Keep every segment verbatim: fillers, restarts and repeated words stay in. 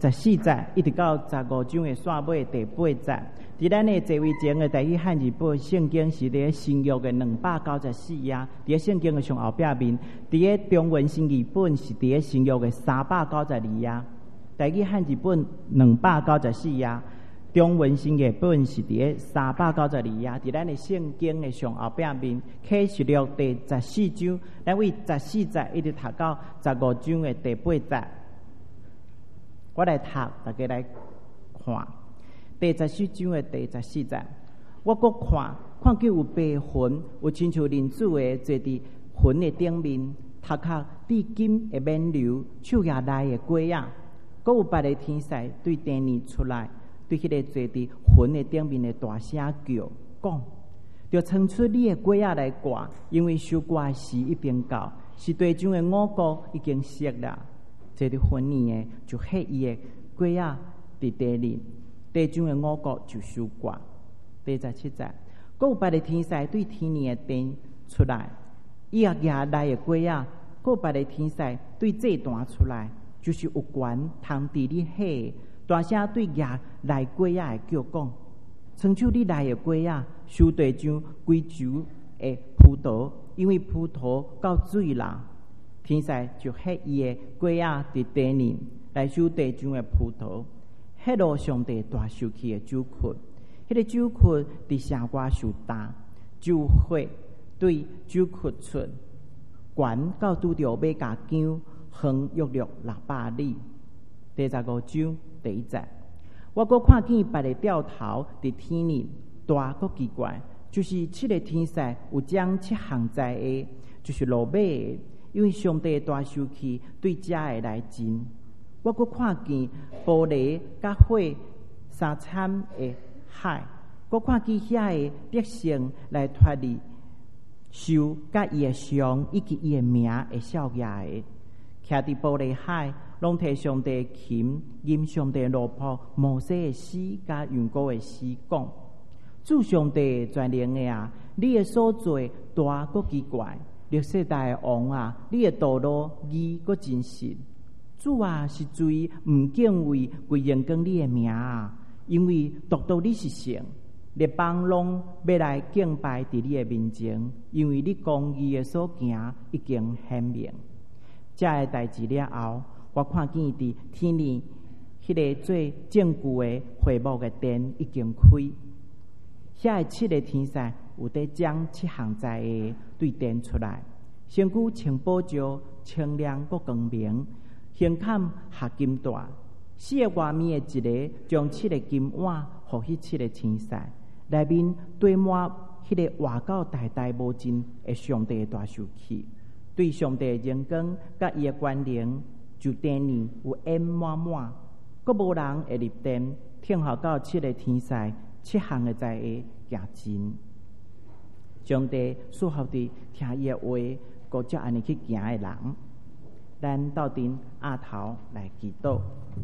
十四节一直到十五章的线尾第八节。伫咱的座位前的台语汉字本圣经是伫新约的两百九十四页，伫圣经的上后壁面；伫个中文新译本是伫新约的三百九十二页。台语汉字本两百九十四页，中文新译本是伫三百九十二页。伫咱的圣经的上后壁面，启示录第十四章，咱为十四节一直读到十五章的第八节。我来读，大家来看第十四章的第十四节。我搁看，看见有白云，有亲像人子的坐伫云的顶面，头壳至今会免流，手也内的果仔。搁有别个天使对地面出来，对迄个坐伫云的顶面的大声叫，讲：着冲出你的果仔来挂，因为收割时已经到，是地上的五谷已经熟了。坐伫云面的就迄伊的果仔伫地里，地上的五谷就收割。第十七节，搁有别个天使对天面的灯出来，伊也举内的果仔，搁有别个天使对祭坛出来。就是有权通治理火，大声对亚来果仔的叫讲：伸手你来的果仔，收地上规州的葡萄，因为葡萄到水啦。天使就迄伊的果仔伫地里来收地上的葡萄，迄落上帝大受气的酒困，迄、那个酒困伫城外受打，酒火对酒困出，悬到拄着马甲姜。横约略六百里。第十五章第一节，我阁看见别个吊头伫天里，大阁奇怪，就是七个天使有将七项在下，就是落马的，因为上帝大受气对遮的来争。我阁看见玻璃甲火三惨的海，阁看见遐个百姓来脱离受甲伊的伤以及伊的名会少爷的。徛伫玻璃海，拢摕上帝琴，吟上帝罗卜摩西的诗，甲云高的诗讲：主上帝全能的啊，你的所做大阁奇怪，历世代的王啊，你的道路义阁真实。主啊，是罪毋敬畏归荣光你的名啊，因为独独你是神，列邦拢要来敬拜伫你的面前，因为你公义的所行已经显明。这个代志了后，我看见伫天里迄个最正旧的会幕的殿已经开，遐个七个天使有得将七项在下对殿出来，身躯穿宝石，清亮阁光明，胸坎下金带，四个外面的一个将七个金碗互迄七个天使，内面堆满迄个活到代代无尽的上帝大受气。对上帝的荣光甲伊的关联，就殿里有烟满满，阁无人会入殿，听候到七个天使七项的在下行真。上帝适合伫听伊的话，搁照安尼去行的人，咱斗阵压头来祈祷。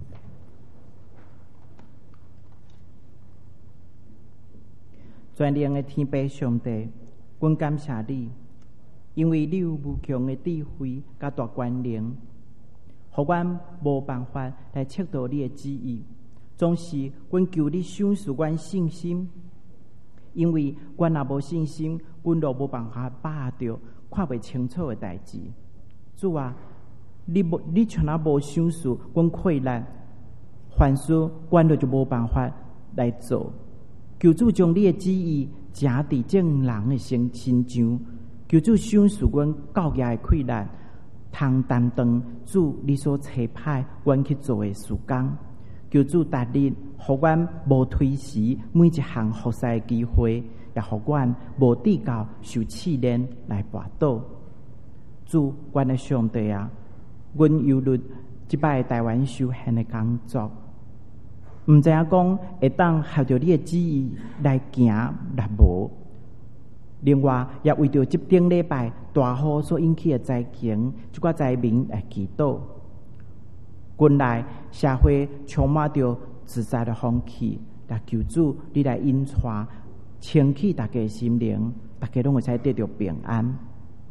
全能的天父上帝，阮感谢你。因为你有无穷的智慧甲大权能，互阮无办法来测度你的旨意。总是阮求你赏赐阮信心，因为阮若无信心，阮就无办法把握着看袂清楚的代志。主啊，你无你像若无赏赐阮困难，凡事阮就无办法来做。求主将你的旨意正伫正人的心心上。求主赏赐阮教业的困难，通担当主你所差派阮去做的事工。求主达力，互阮无推迟每一项服侍的机会，也互阮无抵到受试炼来跋倒。主，阮的上帝啊，阮忧虑即摆台湾修宪的工作，毋知影讲会当合着你的旨意来行，若无。另外，也为着即顶礼拜大雨所引起的灾情，即个灾民来祈祷。近来社会充满着自杀的风气，来求主你来引带清起大家的心灵，大家拢会使得到平安。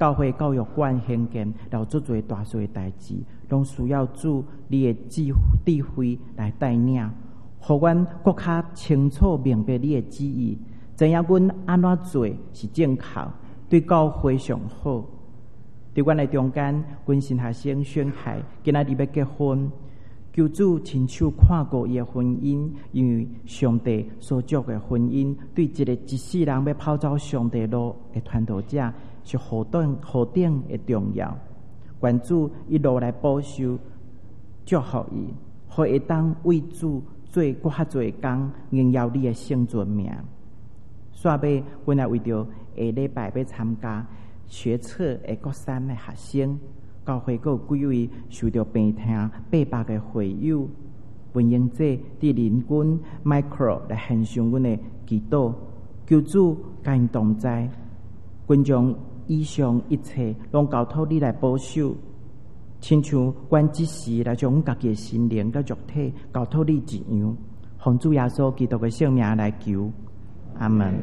教会教育馆兴建，然后做做大小的代志，拢需要主你的智智慧来带领，互阮更较清楚明白你的旨意，知影阮安怎做是正确，对教会上好。伫阮的中间，阮新学生宣海今仔日要结婚。求主亲手看过伊的婚姻，因为上帝所祝的婚姻，对一个一世人要跑走上帝路的传道者是何等何等的重要。愿主一路来保守祝福伊，互会当为主做搁较侪工，荣耀你的圣尊名。煞尾，阮也为着下礼拜要参加学测的国三的学生。教会还有几位受到病痛八百个会友，文英姐伫邻军 micro 来献上阮的祈祷，求主甲因同在，阮将以上一切拢交托你来保守，亲像阮即时来将阮家己的心灵甲肉体交托你一样，奉主耶稣基督的圣名来求，阿门。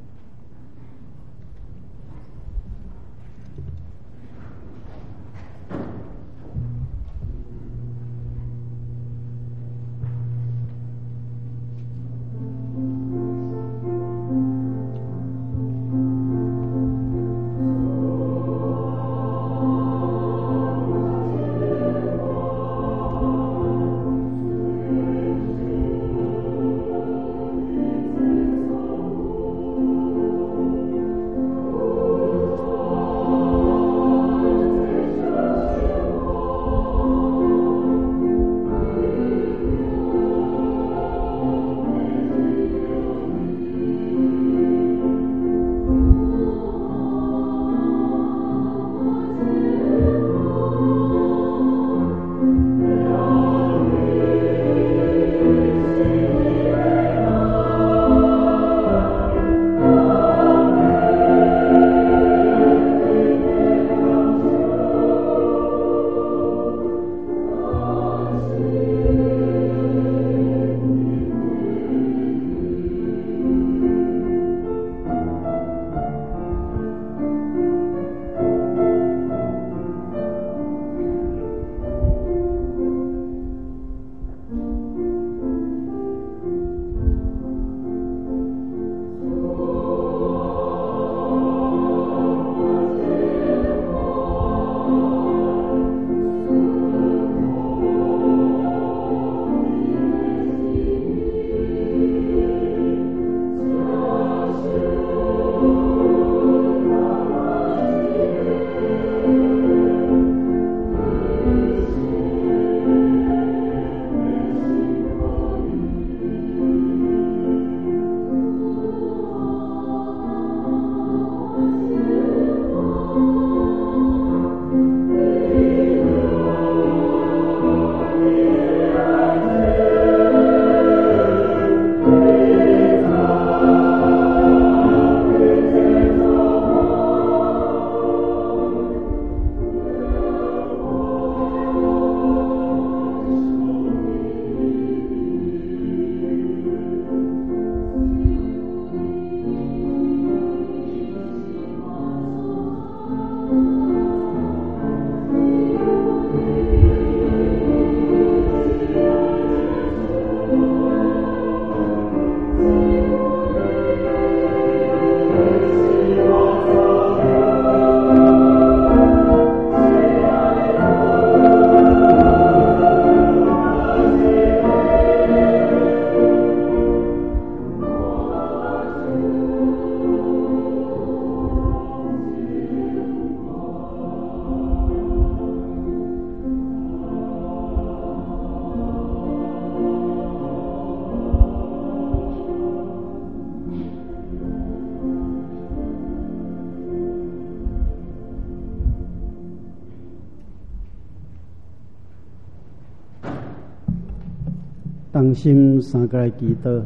同心三个来祈祷，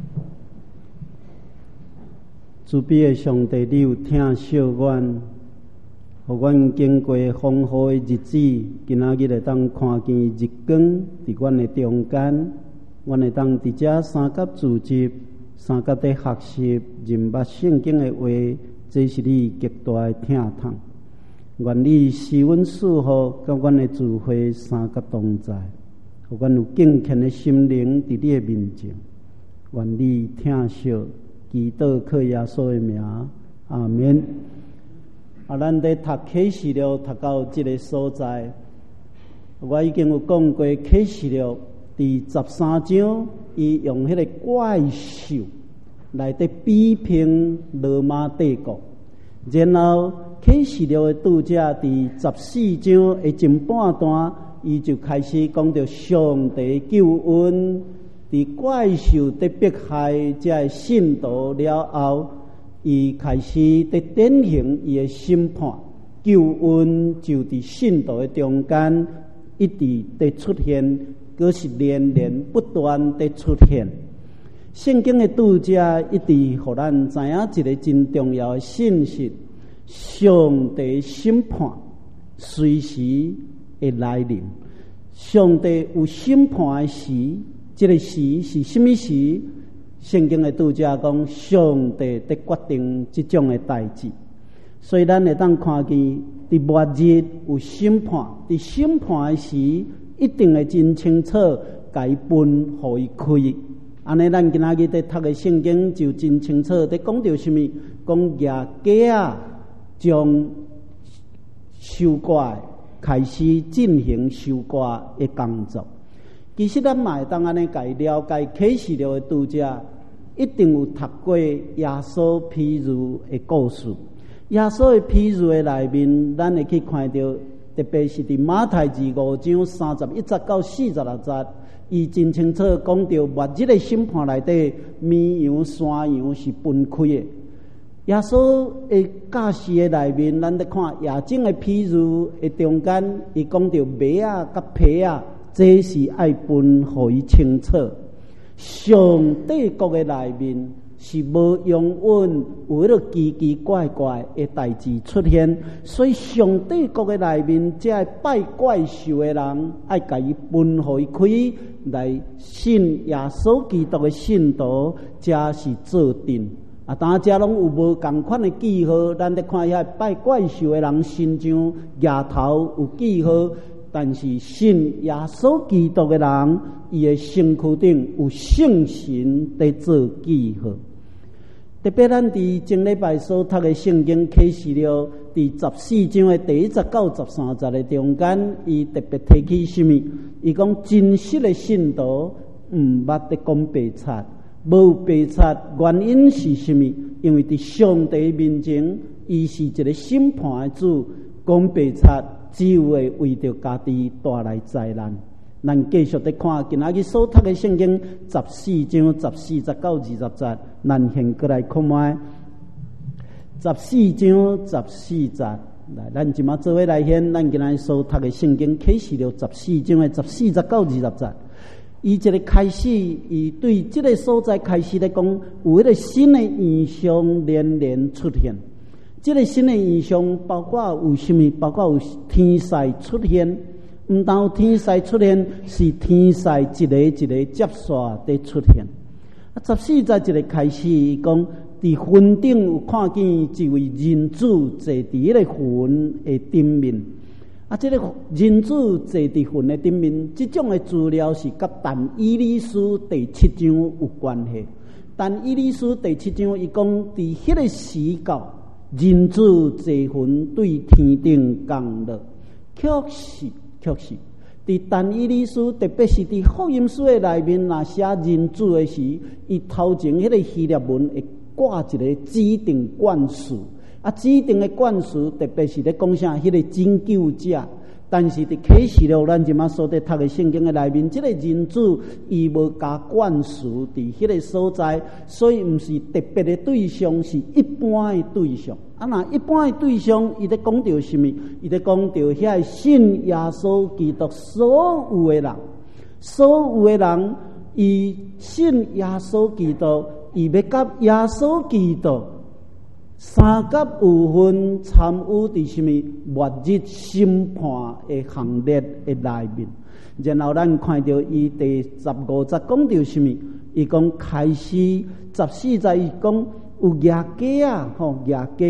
慈悲的上帝，你有听惜阮，互阮经过丰富的日子，今仔日会当看见日光伫阮的中间，阮会当伫遮三甲自习，三甲伫学习，认捌圣经的话，这是你极大的疼痛。 愿你施阮赐福，甲阮的智慧三角同在，互阮有敬虔的心灵伫你的面前。愿你听受祈祷靠耶稣的名，阿免。啊，咱伫读启示录读到即个所在，我已经有讲过启示录第十三章，伊用迄个怪兽来伫比拼罗马帝国。然后启示录的读者第十四章的前半段，伊就开始讲到上帝救恩，伫怪兽伫迫害这个信徒了后，伊开始伫典型伊的审判。救恩就伫信徒的中间一直伫出现，佫是连连不断伫出现。圣经的读者一直互咱知影一个真重要的信息：上帝审判随时会来临。上帝有审判的时，这个时是什么时？圣经的读者讲，上帝在决定这种的代志。所以咱会当看见，伫末日有审判，伫审判的时，一定会真清楚，甲伊分互伊开。安尼，咱今仔日伫读的圣经就真清楚，伫讲到什么？讲亚家啊，将收割开始进行收割的工作。其实咱嘛会当安尼甲伊了解启示录的读者，一定有读过耶稣譬喻的故事。耶稣的譬喻的内面，咱会去看到，特别是伫马太字五章三十一节到四十六节，伊真清楚讲到末日的审判内底，绵羊、山羊是分开的。耶稣的教示的内面，咱咧看亚正的譬喻的中间，伊讲到马啊、甲皮啊，这是爱分互伊清楚。上帝国的内面是无永远有迄个奇奇怪怪的代志出现，所以上帝国的内面，这拜怪兽的人，爱甲伊分互伊开来信耶稣基督的信徒，这是做定。啊，当遮拢有无共款的记号，咱咧看遐拜怪兽的人身上额头有记号，但是信耶稣基督的人，伊的身躯顶有圣神在做记号。特别咱伫前礼拜所读的圣经启示录第十四章的第一节到十三节的中间，伊特别提起什么？伊讲真实的信徒毋捌得讲白贼，无白贼原因是什么？因为伫上帝面前，伊是一个审判的主，讲白贼只会为着家己带来灾难。咱继续地看今仔日所读的圣经十四章十四节到二十节，咱先过来看卖十四章十四节。来，咱即马做伙来现咱今仔日所读的圣经启示录十四章的十四节到二十节。伊这个开始，伊对这个所在开始咧讲，有迄个新的现象连连出现。这个新的现象包括有什么？包括有天灾出现。毋但有天灾出现，是天灾一个一个接续地出现。啊，十四节一个开始，伊讲伫坟顶有看见一位人子坐伫迄个坟的顶面。啊，这个人子坐伫坟的顶面，这种的资料是甲但以理书第七章有关系。但以理书第七章伊讲，伫迄个时候，人子坐坟对天顶降落，确实。确实，伫但以理书，特别是伫福音书的内面，若写人子的时，伊头前迄个希腊文会挂一个指定冠词，啊，指定的冠词，特别是咧讲啥，迄个拯救者。但是伫启示录，咱即马所伫读的圣经的内面，即、这个人子伊无加冠词伫迄个所在，所以毋是特别的对象，是一般的对象。啊，那一般的对象，伊咧讲到什么？伊咧讲到遐信耶稣基督所有的人，所有的人，伊信耶稣基督，伊要甲耶稣基督三甲有份参与伫什么末日审判的行列的内面。然后咱看到伊第十五节讲到什么？伊讲开始十四节，伊讲有亚家啊，吼亚家啊，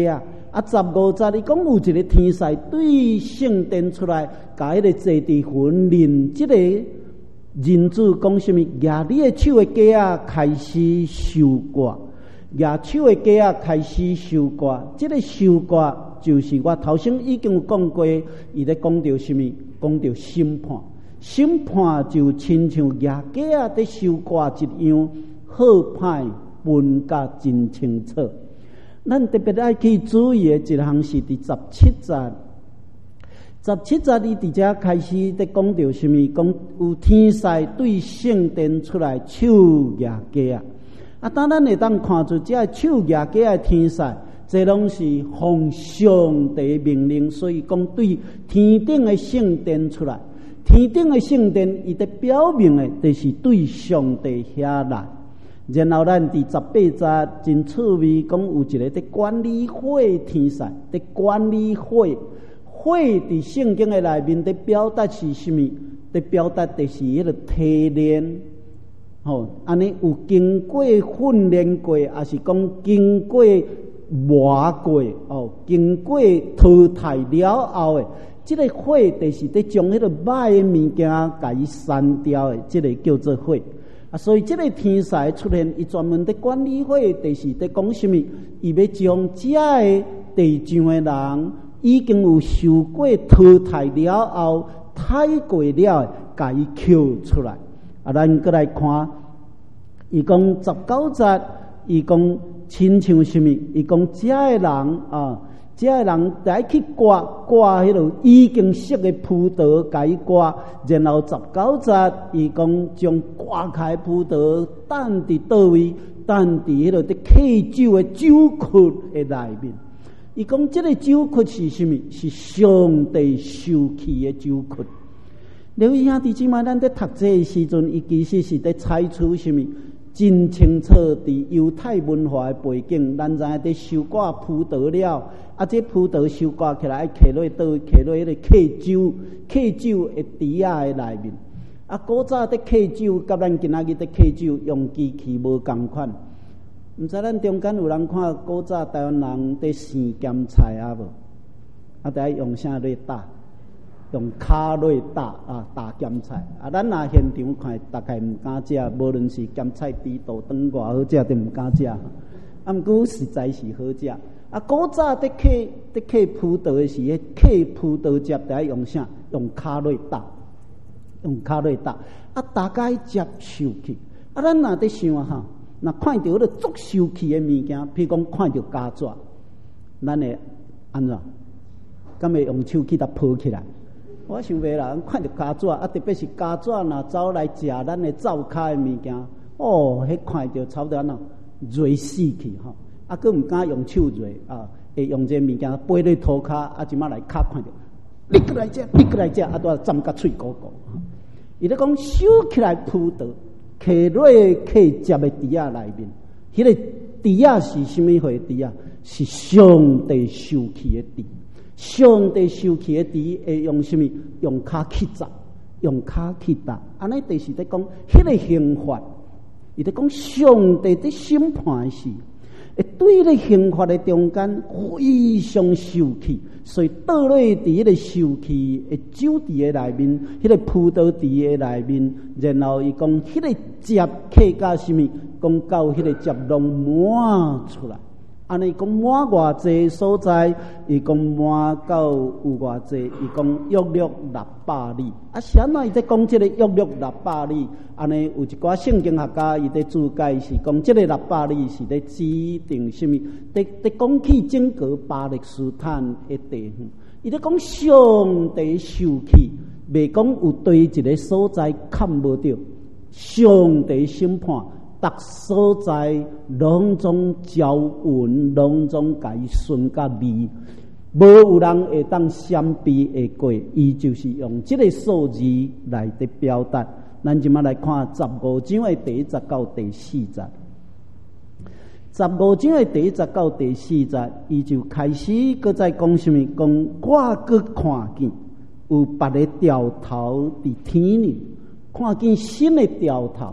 啊，十五节伊讲有一个天使对圣殿出来，甲迄个祭地魂令即个人子讲什么？举你的手的架啊，开始收割；举手的架啊，开始收割。即、這個收割就是我头先已經有講過，伊咧講到什麼？講到審判。審判就親像舉架啊，伫收割一樣，好歹分甲真清楚。咱特別愛去注意的一項是第十七節。十七節伊佇遮開始伫講到什麼？講有天使對聖殿出來手舉架啊！啊，當咱會當看出遮手舉架的天使，這攏是奉上帝命令，所以講對天頂的聖殿出來。天頂的聖殿，伊伫表明的，就是對上帝遐來。然後咱第十八節真趣味，講有一個伫管理會天使，伫管理會。會佇聖經的內面，伫表達是什麼？伫表達就是迄個提煉，吼，安尼有經過訓練過，還是講經過磨過，哦，經過淘汰了後的，即、這個會就是伫將迄個歹的物件甲伊刪掉的，即、這個叫做會。啊，所以即個天使出現，伊專門伫管理會，就是伫講什麼？伊要將遮個地上的人。已經有受過淘汰了後，太過了，甲伊撿出來。啊，咱過來看，伊講十九節，伊講親像什麼？伊講遮個人啊，遮個人來去刮刮迄個已經熟的葡萄，甲伊刮，然後十九節，伊講將刮開葡萄，等佇倒位，等佇迄個啲溪酒的酒窟的內面。伊講即個酒窟是什麼？是上帝受氣的酒窟。劉兄弟姊妹，咱在讀這個時陣，伊其實是在採取什麼？真清楚佇猶太文化的背景，咱知影在收割葡萄了，啊，這葡萄收割起來愛揢落倒，揢落迄個溪酒，溪酒的池仔的內面。啊，古早的溪酒，甲咱今仔日的溪酒用機器無共款。毋知咱中間有人看古早台灣人在生鹹菜啊無？啊，得用啥來打？用骹來打啊，打鹹菜。啊，咱若現場看，大概毋敢食，無論是鹹菜豬肚當偌好食，都毋敢食。啊，毋過實在是好食。啊，古早在揢在揢葡萄的時，揢葡萄汁得用啥？用骹來打，用骹來打。啊，大概接受去。啊，咱若在想哈。那看到迄個足受氣的物件，譬如講看到膠紙，咱會安怎？敢會用手去甲抱起來？我想袂啦，看到膠紙，啊，特別是膠紙若走來食咱的灶骹的物件，哦，迄看到差不多安怎熱死去吼！啊，佫毋敢用手熱啊，會用這物件背咧塗骹，啊，即馬來骹看到，你過來食，你過來食，啊，都浸甲喙鼓鼓。伊咧講收起來葡萄。揢落揢汁的池仔內面，迄、那個池仔是什麼回池仔？是上帝受氣的池。上帝受氣的池會用什麼？用骹去砸，用骹去打。安尼就是在講，迄個刑罰，伊在講上帝在審判的時，會對咧刑罰的中間非常受氣，所以倒落伫迄個受氣的酒池的內面，迄、那個葡萄池的內面，然後伊講迄個汁揢到什麼？講到迄個汁攏滿出來。安尼講滿偌濟所在，伊講滿到有偌濟，伊講約略六百里。啊，啥物伊在講即個約略六百里？安尼有一寡聖經學家伊在注解是講，即個六百里是咧指定什麼？在在講起整個巴勒斯坦的地方，伊在講上帝受氣，袂講有對一個所在看無到上帝審判。逐所在攏總招運，攏總甲伊順甲利，無有人會當閃避會過，伊就是用即個數字來的表達。咱即馬來看十五章的第一節到第四節，十五章的第一節到第四節，伊就開始擱再講什麼？講我擱看見有別個兆頭佇天裡，看見新的兆頭。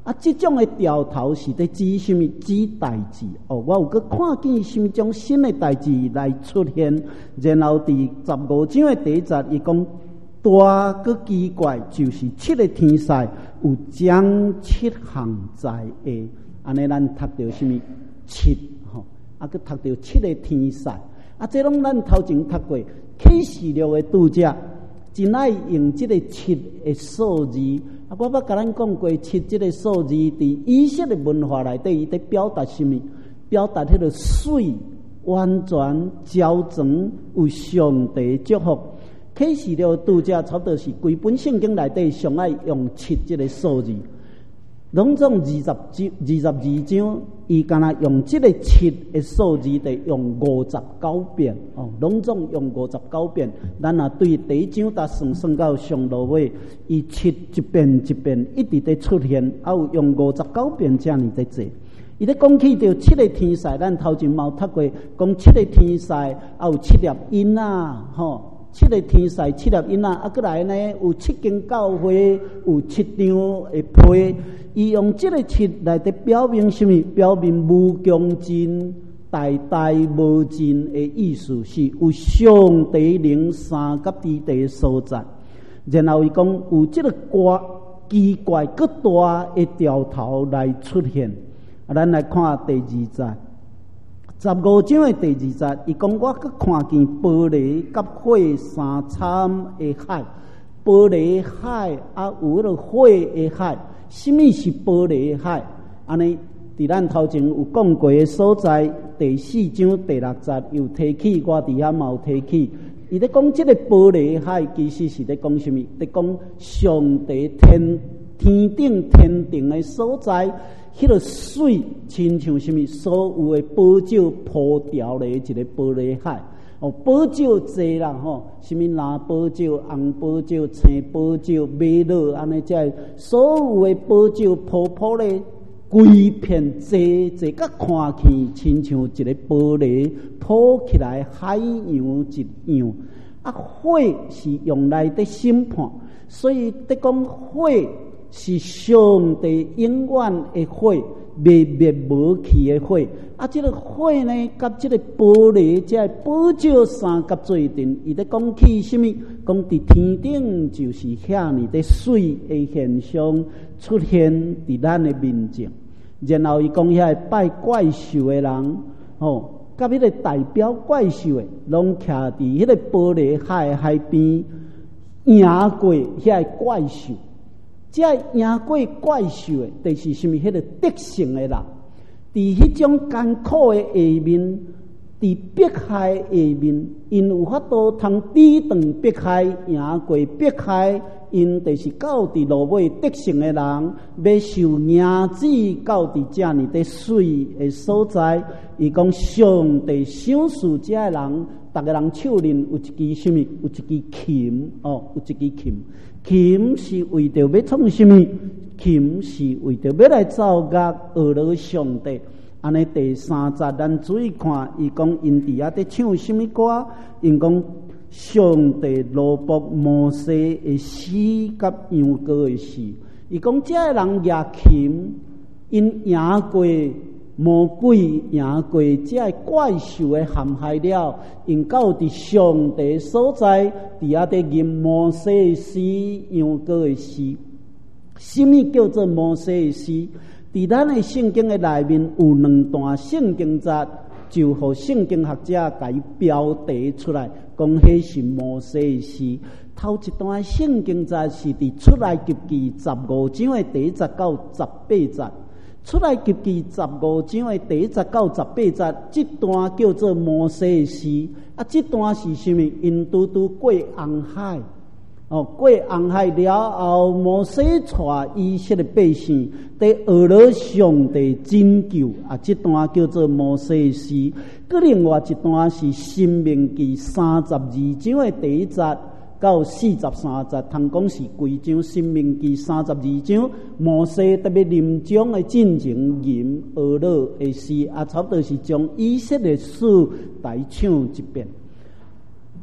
啊，即种诶调头是伫指什么？指代志哦。我有搁看见什么种新诶代志来出现，然后伫十五章诶第一节，伊讲大搁奇怪，就是七个天使有将七项在下，安尼咱读到什么七吼？啊，搁读到七个天使，啊，这拢咱头前读过启示录诶拄则。真爱用这个七的数字，啊，我捌甲咱讲过，七这个数字伫以色列文化内底，伊在表达什么？表达迄个水完全交全有上帝祝福。启示录拄则差不多是规本圣经内底上爱用七这个数字。拢总二十章、二十二章，伊敢若用这个七的数字，得用五十九遍哦。拢总用五十九遍，咱若对第一章达算算到上落尾，伊七一遍一遍一直在出现，啊有用五十九遍这样在做。伊咧讲起到七个天使，咱头前冇读过，讲七个天使，啊有七粒音啊，吼。七个天使，七粒音啊，啊，过来呢有七间教会，有七张的被，伊用这个七来伫表明什么？表明无穷尽、代代无尽的意思，是有上帝灵三甲地地所在。然后伊讲有这个怪奇怪搁大的调头来出现。啊，咱来看第二节。十五章的第二节，伊讲我搁看见玻璃甲火三掺的海，玻璃海啊有迄个火的海，什么是玻璃海？安尼伫咱头前有讲过的所在，第四章第六节又提起，我伫遐嘛有提起。伊咧讲即个玻璃海，其实是咧讲什么？咧讲上帝天天顶天顶的所在。迄个水亲像什么？所有的宝石铺条的一个玻璃海哦，宝石济啦吼，什么蓝宝石、红宝石、青宝石、玛瑙安尼，即所有的宝石铺铺咧，规片济济，甲看起亲像一个玻璃铺起来海洋一样。啊，火是用来的审判，所以得讲火。是上帝永远的火，灭灭无去的火。啊，这个火呢，甲这个玻璃、这宝石三甲做阵，伊咧讲起什么？讲伫天顶就是遐尼的水的现象出现伫咱的面前。然后伊讲遐拜怪兽的人，哦，甲迄个代表怪兽的，拢徛伫迄个玻璃海海边，赢过遐怪兽。这赢过怪兽的，就是什么？迄个德性的人，伫迄种艰苦的下面，伫迫害下面，因有法度通抵挡迫害，赢过迫害，因就是到伫落尾德性的人，要受赢子到伫遮尔的水的所在。伊讲上帝赏赐遮的人，逐个人手里有一支什么？有一支琴哦，有一支琴。琴是为着要创什么？琴是为着要来造乐俄罗上帝。安尼第三节咱注意看，伊讲因伫遐伫唱什么歌？因讲上帝罗卜摩西的诗甲羊羔的诗。伊讲这个人举琴，因赢过魔鬼，赢过这个怪兽的陷害了，因到伫上帝所在，伫遐伫吟摩西的诗、羊羔的诗。什么叫做摩西的诗？伫咱的圣经的内面有两段圣经节，就互圣经学者甲伊标题出来，讲迄是摩西的诗。头一段圣经节是伫出埃及记十五章的第一节到十八节。出来及记十五章的第一节到十八节，这段叫做摩西的诗。啊，这段是什么？因拄拄过红海，哦，过红海了后，摩西带以色列百姓在俄罗上帝拯救。啊，这段叫做摩西的诗。佮另外一段是申命记三十二章的第一节。到四十三节，通讲是规章申命记三十二章，摩西特别临终的进前吟俄罗的诗，啊，差不多是将以色列史来唱一遍。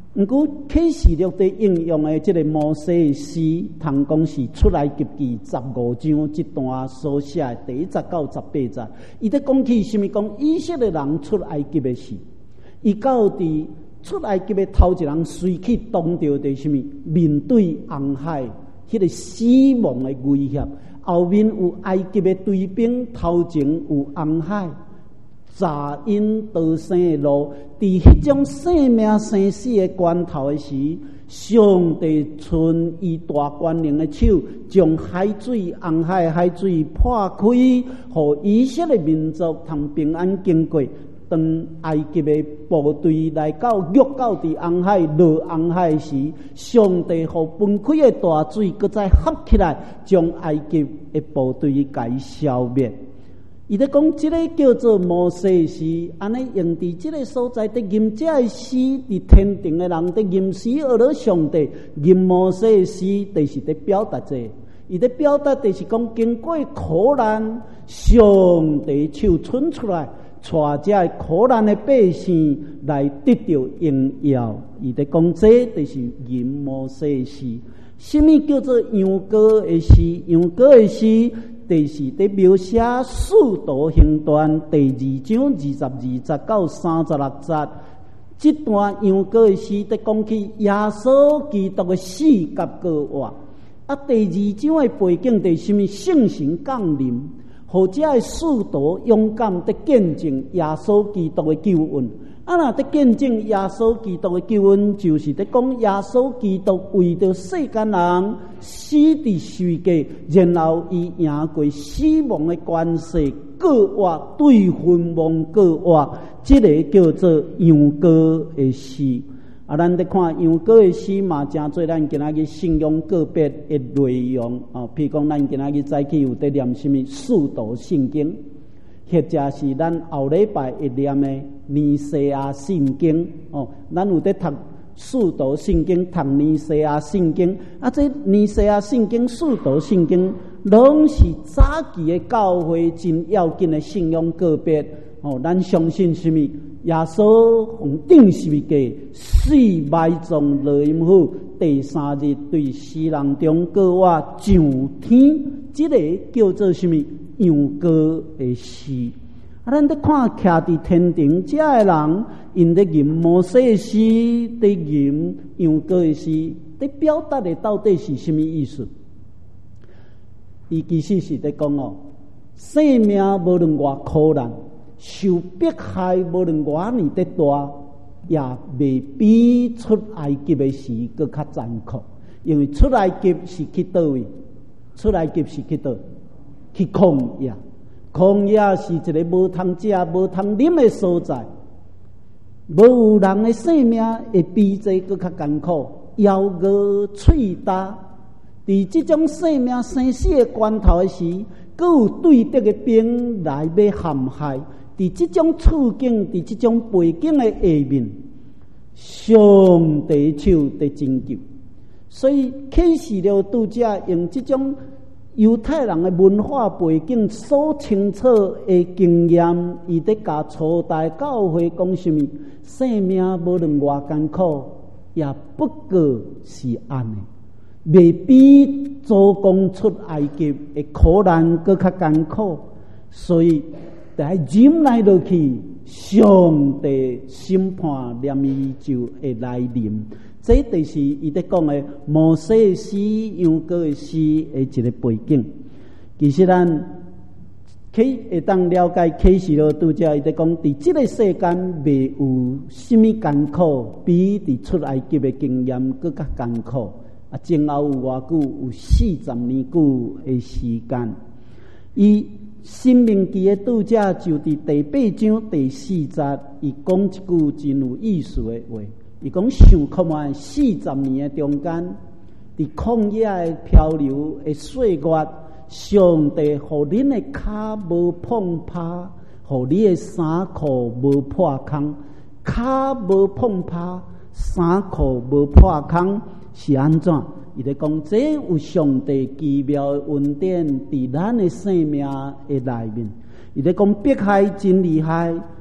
毋过启示录伫应用的即个摩西诗，通讲是出埃及记十五章即段所写的第一节到十八节，伊伫讲起什么？讲以色列人出埃及的事，伊到伫出埃及的头一人随去当着的什么？面对红海，迄、那个死亡的威胁，后面有埃及的队兵，头前有红海。查因得生的路，伫迄种生命生死的关头的时，上帝伸伊大权能的手，将海水、红海海水破开，互以色列民族通平安经过。当埃及的部队来到约到伫红海落红海时，上帝互分开的大水，搁再合起来，将埃及的部队给消灭。伊咧讲，即个叫做摩西诗，安尼用伫即个所在，伫吟这个诗，伫天庭的人伫吟诗，学了上帝吟摩西诗，就是伫表达这个。伊咧表达就是讲，经过苦难，上帝手伸出来，带这苦难的百姓来得到荣耀。伊咧讲，这就是吟摩西诗。什么叫做羊歌的诗？羊歌的诗。就是伫描写使徒行传第二章二十二节到三十六节，这段羊歌的诗伫讲起耶稣基督的死甲过活。啊，第二章的背景就是什么？圣神降临，或者的使徒勇敢伫见证耶稣基督的救恩。啊，若伫见证耶稣基督的救恩，就是伫讲耶稣基督为着世间人死伫十字架，然后伊赢过死亡的关系，过活对坟墓过活，这个叫做羊歌的诗。啊，咱伫看羊歌的诗嘛，真侪咱今仔日信仰个别的内容啊，譬如讲，咱今仔日早起有伫念什么使徒圣经。或者是咱后礼拜会念的尼西亚圣经哦，咱有在读使徒圣经、读尼西亚圣经，啊，这尼西亚圣经、使徒圣经，拢是早期的教会真要紧的信仰个别哦。咱相信什么？耶稣用钉十字架死埋葬落阴府，第三日对死人中过活上天，这个叫做什么？羊歌的诗。啊，咱伫看徛伫天庭遮的人，因咧吟摩西诗，伫吟羊歌的诗，伫表达的到底是什么意思？伊其实是伫讲哦，生命无论偌苦难，受迫害无论偌尼得大，也未比出埃及的时佫较残酷。因为出埃及是去倒位？出埃及是去倒？去旷野，旷野是一个无通食、无通啉的所在，无有人的生命会比这佫较艰苦，咬饿喙焦。伫这种生命生死的关头的时，佫有对敌的兵来要陷害。伫这种处境、伫这种背景的下面，上帝手在拯救。所以启示录读者用这种犹太人的文化背景所清楚的经验，伊伫甲初代教会讲什么？生命无论偌艰苦，也不过是安尼，未比祖公出埃及的苦难佫较艰苦。所以，在忍耐落去，上帝审判念伊就会来临。这就是伊在讲的摩西诗、羊歌的诗的一个背景。其实咱启会当了解启示录读者，伊在讲，伫这个世间未有什么艰苦，比伫出埃及的经验更加艰苦。啊，前后有偌久？有四十年久的时间。伊申命记的读者就伫第八章第四节，伊讲一句真有意思的话。伊讲想看卖四十年的中间，伫旷野的漂流的岁月，上帝互恁的脚无碰拍，互你的衫裤无破空。脚无碰拍，衫裤无破空是安怎？伊咧讲，这有上帝奇妙的恩典伫咱的生命的内面。伊咧讲，迫害真厉害。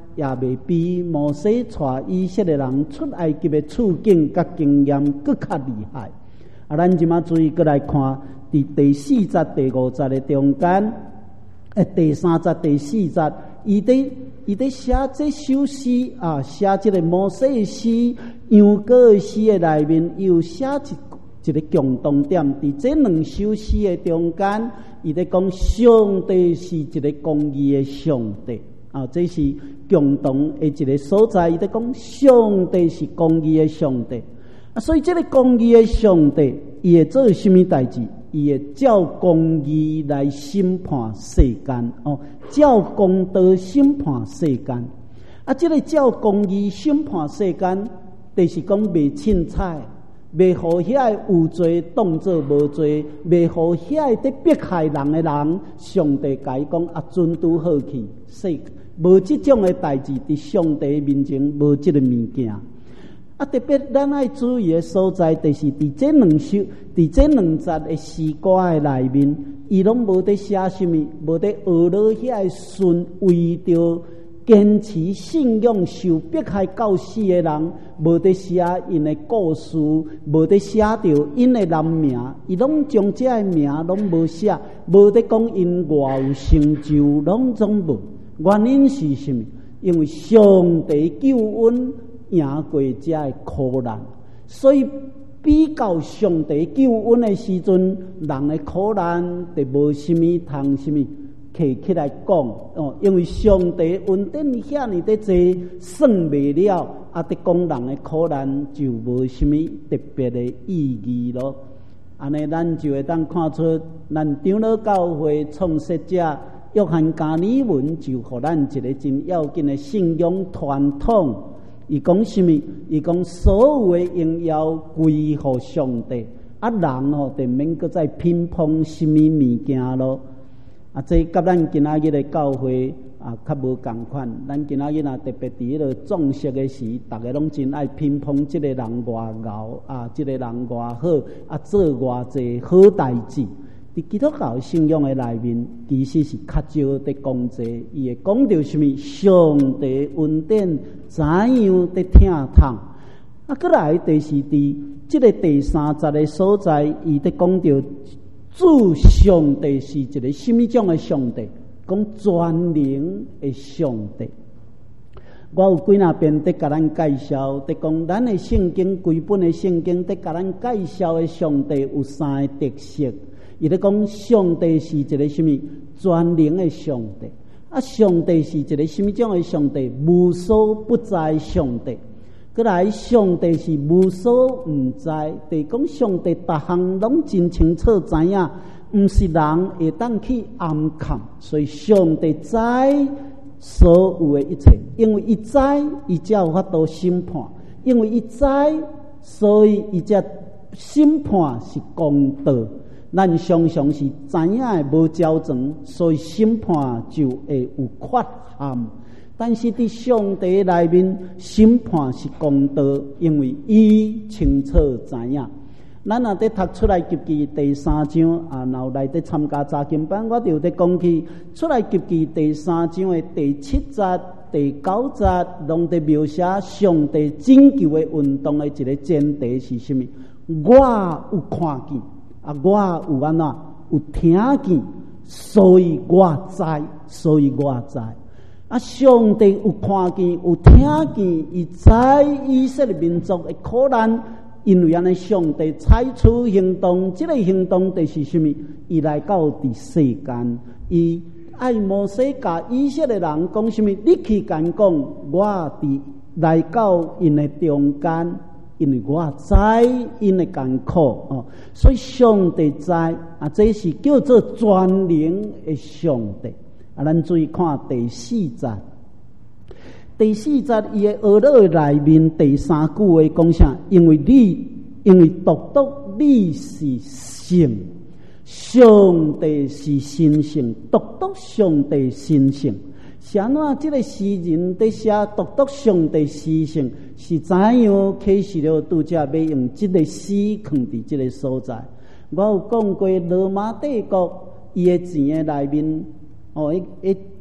也未比摩西带以色列人出埃及的处境甲经验更较厉害。啊，咱即马注意过来看，伫第四节、第五节的中间，诶，第三节、第四节，伊伫伊伫写这首诗啊，写这个摩西的诗、羊羔的诗的内面，又写一一个共同点，伫这两首诗的中间，伊伫讲上帝是一个公义的上帝啊，这是共同的一个所在。伊伫讲上帝是公义的上帝啊，所以这个公义的上帝，伊会做什么代志？伊会照公义来审判世间哦，照公道审判世间啊。这个照公义审判世间，就是讲袂凊彩。袂互遐有罪当作无罪，袂互遐伫迫害人的人，上帝甲伊讲啊，准拄好去，世无即种的代志伫上帝面前无即个物件。啊，特别咱爱注意的所在，就是伫这两首、伫这两节的诗歌的内面，伊拢无伫写什么，无伫学了遐顺为着坚持信仰受迫害到死的人，无伫写因的故事，无伫写着因的人名，伊拢将这个名拢无写，无伫讲因偌有成就，拢总无。原因是什么？因为上帝救恩赢过这个苦难，所以比较上帝救恩的时阵，人的苦难就无什么通什么。摕起来讲哦，因为上帝恩典遐尼的济，算袂了，啊！得讲人的苦难就无什么特别的意义咯。安尼，咱就会当看出，咱长老教会创设者约翰加尔文就互咱一个真要紧的信仰传统。伊讲什么？伊讲所有的荣耀归乎上帝，啊，人哦，就免搁再偏捧什么物件咯。啊，这甲咱今仔日的教会啊，较无共款。咱今仔日啊，特别伫迄个壮色的时，大家拢真爱乒乓，即个人偌牛啊，即、这个人偌好啊，做偌济好代志。伫基督教信仰的内面，其实是较少伫讲这，伊会讲到什么？上帝恩典怎样伫听痛？啊，过来就是伫即个第三节的所在，伊伫讲到。主上帝是一个什么种的上帝？讲全能的上帝。我有几若遍在甲咱介绍，在讲咱的圣经，规本的圣经在甲咱介绍的上帝有三个特色。伊在讲上帝是一个什么全能的上帝？啊，上帝是一个什么种的上帝？无所不在上帝。过来，上帝是无所不在，就是讲上帝逐项拢真清楚知影，毋是人会当去暗藏，所以上帝知所有的一切，因为伊知，伊才有法度审判；因为伊知，所以伊才审判是公道。咱常常是知影的无照全，所以审判就会有缺陷。但是伫上帝内面审判是公道，因为伊清楚知影。咱若伫读出来及记第三章啊，然后来伫参加查经班，我就伫讲起出来及记第三章的第七节、第九节，拢伫描写上帝拯救的运动的一个前提是什么？我有看见啊，我有安怎有听见，所以我知，所以我知。啊！上帝有看见，有听见，伊知以色列民族的苦难，因为安尼上帝采取行动，这个行动就是什么？伊来到伫世间，伊爱摩西甲以色列人讲什么？你去甲讲，我伫来到因的中间，因为我知因的艰苦哦，所以上帝知啊，这是叫做全能的上帝。啊，咱注意看第四节，第四节伊的学老内面第三句话讲啥？因为你，因为独独你是圣，上帝是神圣，独独上帝神圣。是安怎？这个诗人在写独独上帝神圣，是怎样启示了拄则要用这个诗放伫这个所在？我有讲过，罗马帝国伊的钱的内面。哦，一一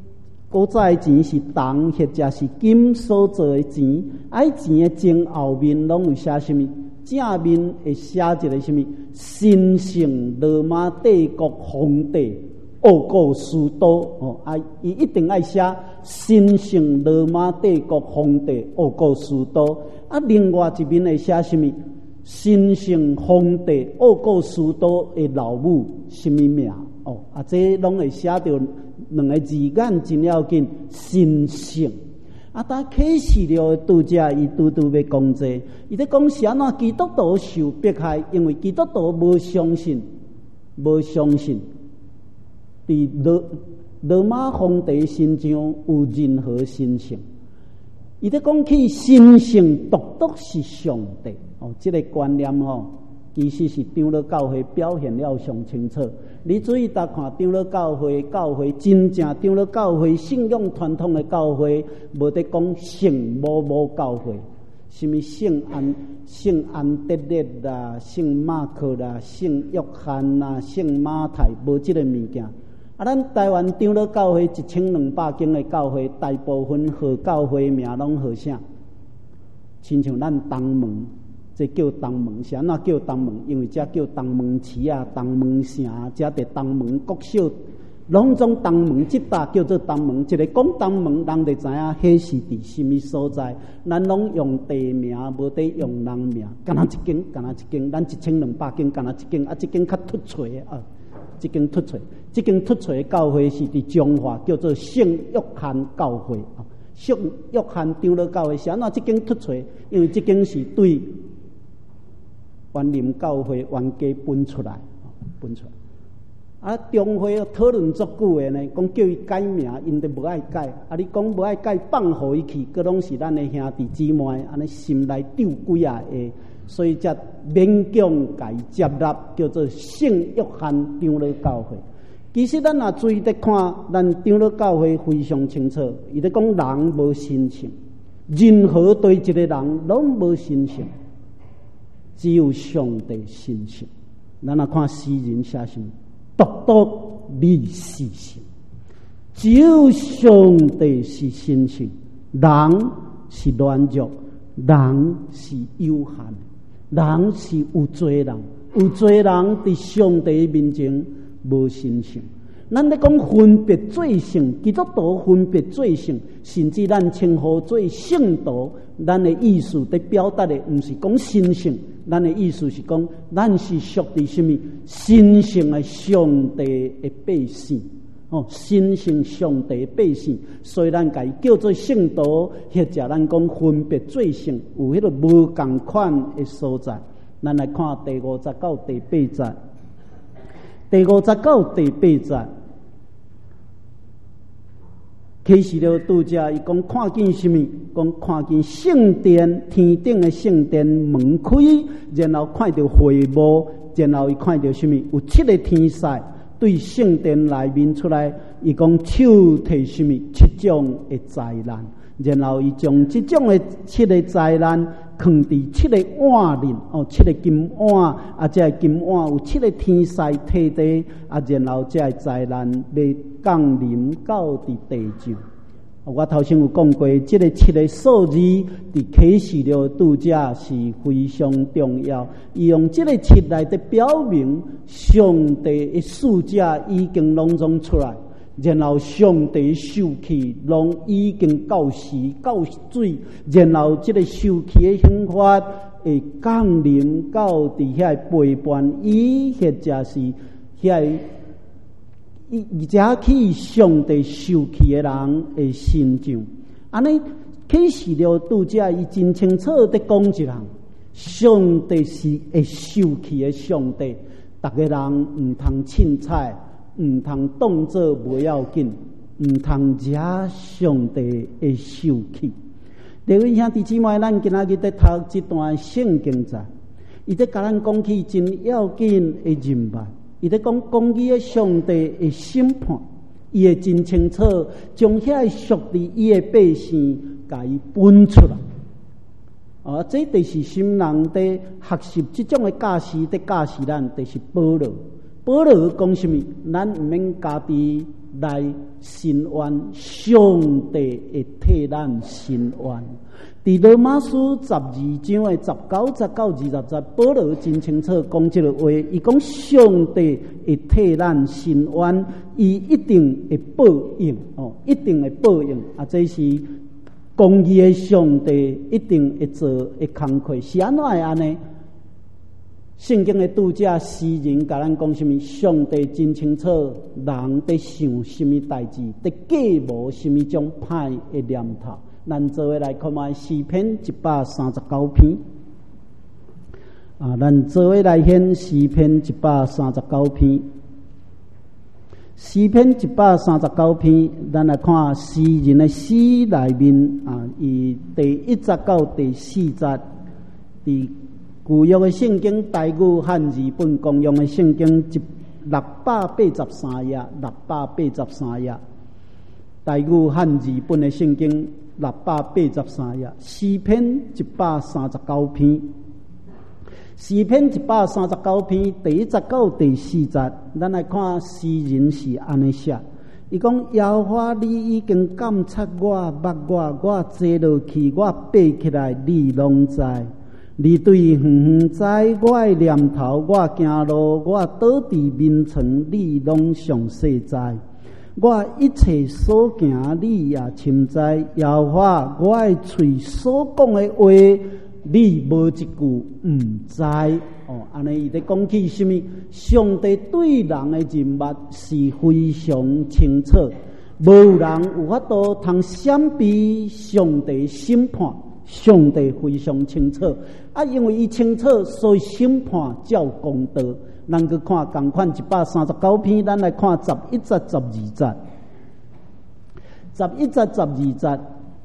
古早的钱是铜或者是金所做的钱，啊，钱的前后面拢有写什么？正面会写一个什么？神圣罗马帝国皇帝奥古斯都哦，啊，伊一定爱写神圣罗马帝国皇帝奥古斯都。啊，另外一面会写什么？神圣皇帝奥古斯都的老母什么名？哦，啊，这拢会写着两个字眼真要紧，神圣。啊，但启示录的读者，伊拄拄要讲这，伊咧讲是安怎基督徒受迫害，因为基督徒无相信，无相信，伫罗罗马皇帝身上有任何神圣。伊咧讲起神圣独独是上帝哦，这个观念哦，其实是长老教会表现了上清楚。你注意搭看长老教会，教会真正长老教会信仰传统的教会，无得讲圣某某教会，什么圣安、圣安德烈啦、圣马可啦、圣约翰啦、圣马太，无这个物件。啊，咱台湾长老教会一千两百间的教会，大部分号教会名拢号啥？亲像咱东门，这叫东门，是安怎叫东门？因为这叫东门市啊、东门城，这伫东门国小，拢总东门即搭叫做东门。一个讲东门，人就知影迄是伫什么所在。咱拢用地名，无得用人名。干那一间，干那一间，咱一千两百间，干那一间，啊，一间较突出的啊。这间突出，这间突出的教会是伫中华叫做圣约翰教会啊，圣约翰长老教会是安怎？这间突出，因为这间是对原林教会原家分出来，分出来。啊，中会讨论足久的呢，讲叫伊改名，因都无爱改。啊，你讲无爱改，放互伊去，佫拢是咱的兄弟姊妹，安尼心内丢几啊个。所以才勉强甲伊接纳，叫做圣约翰长老教会。其实咱若注意得看，咱长老教会非常清楚，伊咧讲人无神性，任何对一个人拢无神性，只有上帝神性。咱若看诗人写什么，独独你是神，只有上帝是神性，人是软弱，人是有限。人是有罪人，有罪人伫上帝面前无神性。咱咧讲分别罪性，基督徒分别罪性，甚至咱称呼做圣徒，咱的意思在表达的，毋是讲神性，咱的意思是讲，咱是属于什么神性的上帝的百姓。哦，神性上帝百姓，所以咱甲伊叫做圣徒，或者咱讲分别罪性，有迄个无共款的所在。咱来看第五十到第八节，第五十到第八节，启示录拄则伊讲看见什么？讲看见圣殿天顶的圣殿门开，然后看到会幕，然后伊看到什么？有七个天使。对圣殿内面出来，伊讲手提什么七种的灾难，然后伊将这种的七个灾难放伫七个碗里，哦，七个金碗，啊，这金碗有七个天使摕地，啊，然后这灾难要降临到伫地上。我头先有讲过，这个七个数字伫启示录读者是非常重要。伊用这个七来的表明，上帝的使者已经拢总出来，然后上帝受气拢已经到时到水，然后这个受气的刑罚会降临到伫遐陪伴伊，或者是遐。伊而且去上帝受气的人的心上，安尼启示录读者伊真清楚地讲一人，上帝是会受气的上帝，逐个人毋通凊彩，毋通当作不要紧，毋通惹上帝的受气。各位兄弟姊妹，咱今仔日在读这段圣经在，伊在甲咱讲起真要紧的人物。伊咧讲公义的上帝的审判，伊会真清楚将遐属于伊的百姓，甲伊分出来。啊，这就是新人在学习这种的教示，在教示咱，就是保罗。 保罗讲什么？咱毋免家己来申冤，上帝会替咱申冤。伫罗马书十二章的十九、十九、二十节，保罗真清楚讲这个话。伊讲上帝会替咱申冤，伊一定会报应哦，一定会报应啊！这是公义的上帝一定会做会工课，是安怎会安尼？圣经的读者诗人甲咱讲什么？上帝真清楚人在想什么代志，在计无什么种歹的念头。咱做伙来看卖诗篇一百三十九篇啊！咱做伙来选诗篇一百三十九篇。诗篇一百三十九篇，咱来看诗人的诗内面啊，以第一节到第四节，伫旧约的圣经台语汉字本公用的圣经一六百八十三页，六百八十三页。台语汉字本的圣经六百八十三页，诗篇一百三十九篇。诗篇一百三十九篇第一节到第四节，咱来看诗人是安尼写。伊讲：耶和华，你已经监察我、捌我，我坐落去，我爬起来，你拢知。你对远远知我的念头，我行路，我倒伫眠床，你拢详细知。我一切所行，你也深知。耶和华，我的嘴所讲的话，你无一句毋知。哦，安尼伊在讲起什么？上帝对人的人物是非常清楚，无人有法度通闪避上帝审判。上帝非常清楚啊，因为伊清楚，所以审判照公道。咱去看同款一百三十九篇，咱来看十一节、十二节。十一节、十二节，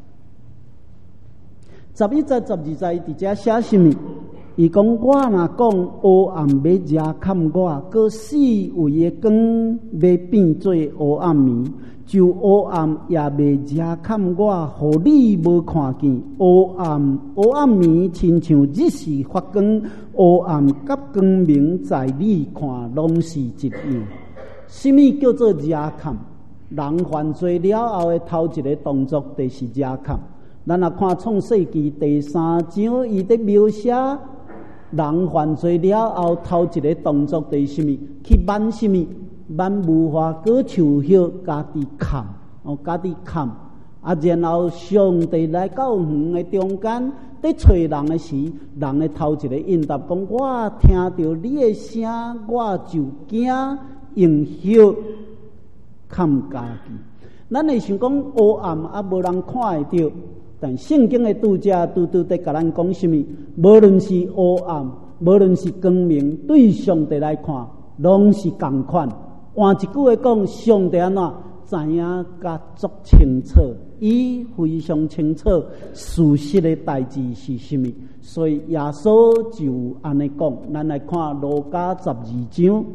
十一节、十二节，伫遮写什么？伊讲：我若讲黑暗要遮砍我，搁四围的光要变做黑暗暝，就黑暗也袂遮砍我，互你无看见。黑暗黑暗暝，亲像日时发光，黑暗甲光明在你看拢是一样。什么叫做遮砍？人犯罪了后的头一个动作就是遮砍。咱若看创世纪第三章，伊在描写人犯罪了后头一个动作就是什么？去挽什么？挽无花果树叶，家己砍，哦，家己砍。啊，然后上帝来到园的中间，在找人的时，人的头一个应答讲：我听到你的声，我就惊，用叶砍家己。咱会想讲黑暗啊，无人看会到。但圣经的读者拄拄在甲咱讲什么？无论是黑暗，无论是光明，对上帝来看，拢是同款。换一句话讲，上帝安怎知影甲足清楚，伊非常清楚事实的代志是什么。所以耶稣就安尼讲。咱来看路加十二章，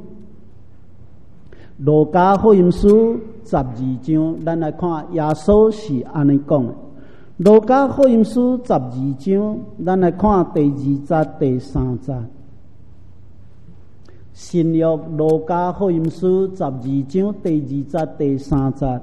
路加福音书十二章，咱来看耶稣是安尼讲的。路加福音书十二章，咱来看第二节、第三节。新约路加福音书十二章第二节、第三节。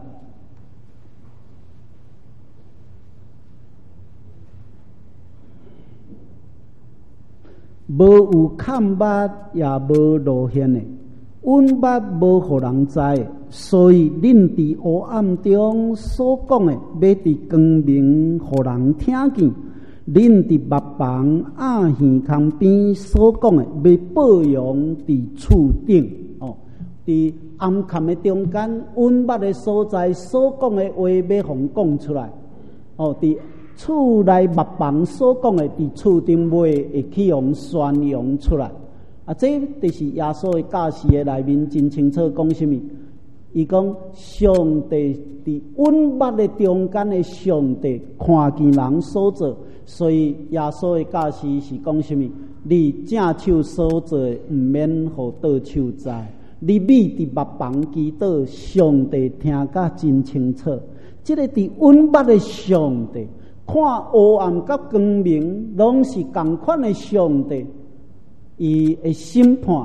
无有看捌，也无露显的。阮捌无互人知，所以恁伫黑暗中所讲的，要伫光明互人听见；恁伫目房暗耳空边所讲的，要报扬伫厝顶。哦，伫暗坎的中间，阮捌的所在所讲的话，要互讲出来。哦，伫厝内目房所讲的，伫厝顶话会去互宣扬出来。啊，这就是耶稣的教示的内面真清楚讲什么？伊讲上帝伫稳捌的中间的上帝看见人所做，所以耶稣的教示是讲什么？你正手所做的，毋免互倒手知。你秘伫目房祈祷，上帝听甲真清楚。这个伫稳捌的上帝，看黑暗甲光明，拢是同款的上帝。伊会审判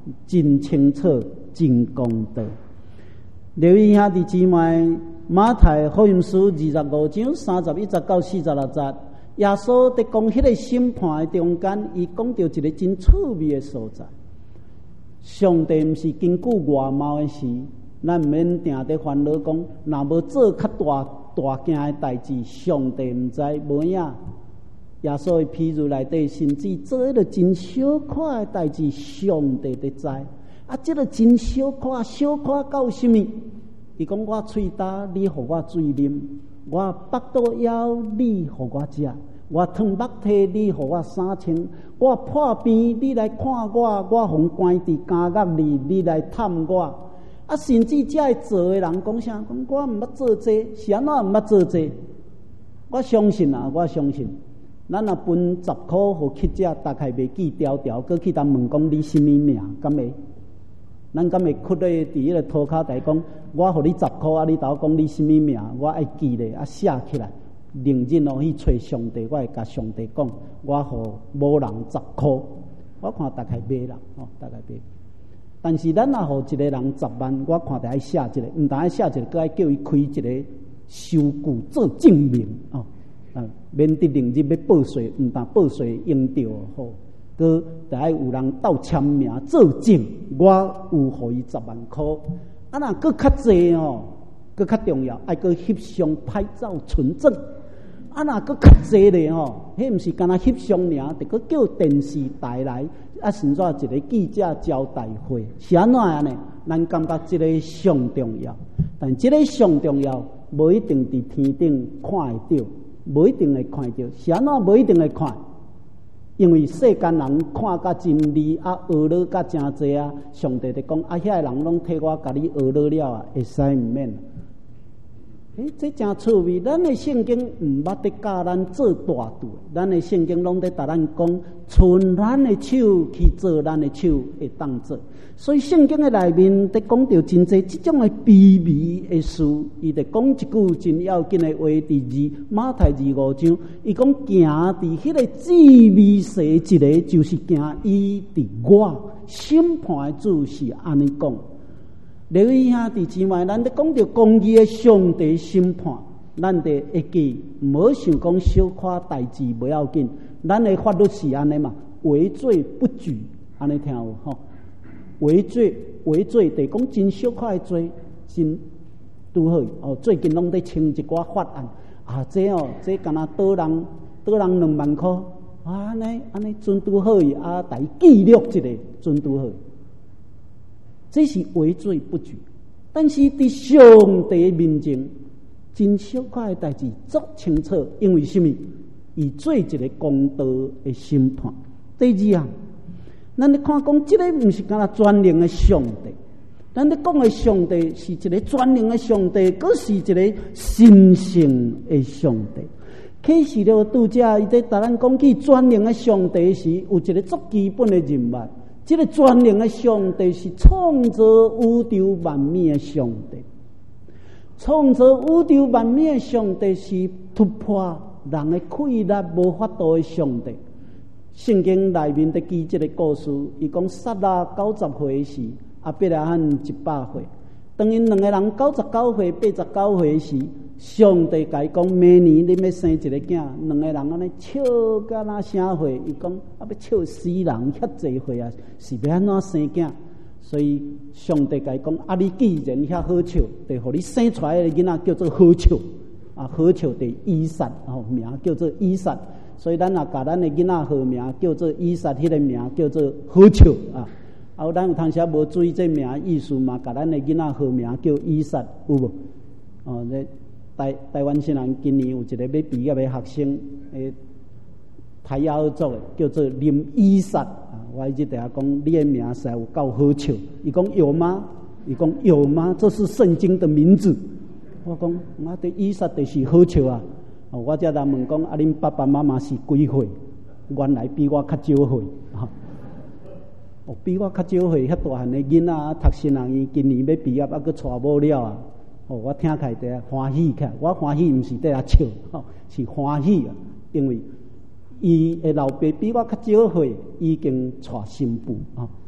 真清楚，真公道。留意兄弟姊妹，马太福音书二十五章三十一节到四十六节，耶稣在讲迄个审判的中间，伊讲到一个真趣味的所在。上帝毋是根据外貌的事，咱毋免定伫烦恼讲，若无做较大大件的代志，上帝毋知无影。耶稣的譬如内底，甚至做迄个真小可的代志，上帝伫知。啊，即、這个真小可，小可到什么？伊讲我喙焦，你互我水啉；我腹肚枵，你互我食；我烫目体，你互我衫穿；我破病，你来看我；我互关伫监狱里，你来探我。啊，甚至遮会做的人讲啥？讲我毋捌做这，是安怎毋捌做这？我相信啊，我相信。咱若分十箍互乞者，大概袂记条条，搁去当问讲你什么名，敢会？咱敢会屈咧伫迄个涂骹台讲，我互你十箍，啊，你头讲你什么名，我爱记咧，啊写起来，认真哦去找上帝，我会甲上帝讲，我互某人十箍，我看大概袂啦，哦，大概袂。但是咱若互一个人十万，我看得爱写一个，毋但爱写一个，搁爱叫伊开一个收据做证明哦。啊，免得另日要报税，毋但报税用着好，佮得爱有人斗签名作证，我有互伊十万箍。啊，若佮较济哦，佮较重要，爱佮翕相拍照存证。啊，若佮较济咧吼，迄毋是干那翕相尔，得佮叫电视台来，啊，甚至一个记者招待会，是安怎样呢？咱感觉即个上重要，但即个上重要，无一定伫天顶看会到。无一定会看到，是安怎无一定会看？因为世间人看甲真理啊，学了甲真济啊，上帝伫讲啊，遐个人拢替我甲你学了了啊，会使毋免？诶，这真趣味。咱的圣经毋捌得教咱做大度，咱的圣经拢在甲咱讲，伸咱的手去做咱的手会当做。所以圣经的内面在讲到真济这种的卑微的事，伊在讲一句真要紧的话，第二马太二五章，伊讲行伫迄个至微细一个，就是行伊伫我审判的主是安尼讲。留意兄弟姊妹，咱在讲到公义的上帝审判，咱得会记，毋好想讲小可代志不要紧。咱的法律是安尼嘛，为罪不举，安尼听有吼？为罪为罪，得讲真小可的罪，真拄好哦。最近拢在清一寡法案啊，这哦，这敢若倒人倒人两万箍，啊，安尼安尼准拄好伊啊，大记录一个准拄好。这是为罪不举，但是伫上帝面前，真小可的代志足清楚，因为什么？伊做一个公道的审判。第二项，咱咧看讲，这个毋是干那专灵的上帝，咱咧讲的上帝是一个专灵的上帝，佫是一个神圣的上帝。启示录拄则伊在甲咱讲起专灵的上帝时，有一个足基本的人物。这个专灵的上帝是创造宇宙万物的上帝，创造宇宙万物的上帝是突破人的困力无法度的上帝。圣经内面在记这个故事，伊讲撒拉九十岁时，阿伯拉罕一百岁。当因两个人九十九岁、八十九岁时，上帝甲伊讲：明年你要生一个囝。两个人安尼笑甲那啥岁？伊讲啊，要笑死人，遐济岁啊，是要安怎生囝？所以上帝甲伊讲：啊，你既然遐好笑，就互你生出来的囡仔叫做好笑啊，好笑的以撒哦，名叫做以撒。所以咱也甲咱的囡仔号名叫做以撒，迄个名叫做好笑啊。啊，咱有当时无注意这名意思嘛？甲咱的囡仔号名叫以撒，有无？哦，这台台湾新人今年有一个要毕业的学生，诶，台语族的叫做林以撒啊。我一直在讲，你的名实在有够好笑。伊讲有吗？伊讲有吗？这是圣经的名字。我讲，我对以撒就是好笑啊。哦，我才来问讲，啊，恁爸爸妈妈是几岁？原来比我较少岁啊。哦，比我较少岁，遐大汉的囡仔读新人院，今年要毕业，还佫娶某了啊！哦，我听起来得欢喜起来，我欢喜毋是在遐笑，吼，是欢喜啊！因为伊的老爸比我较少岁，已经娶新妇啊。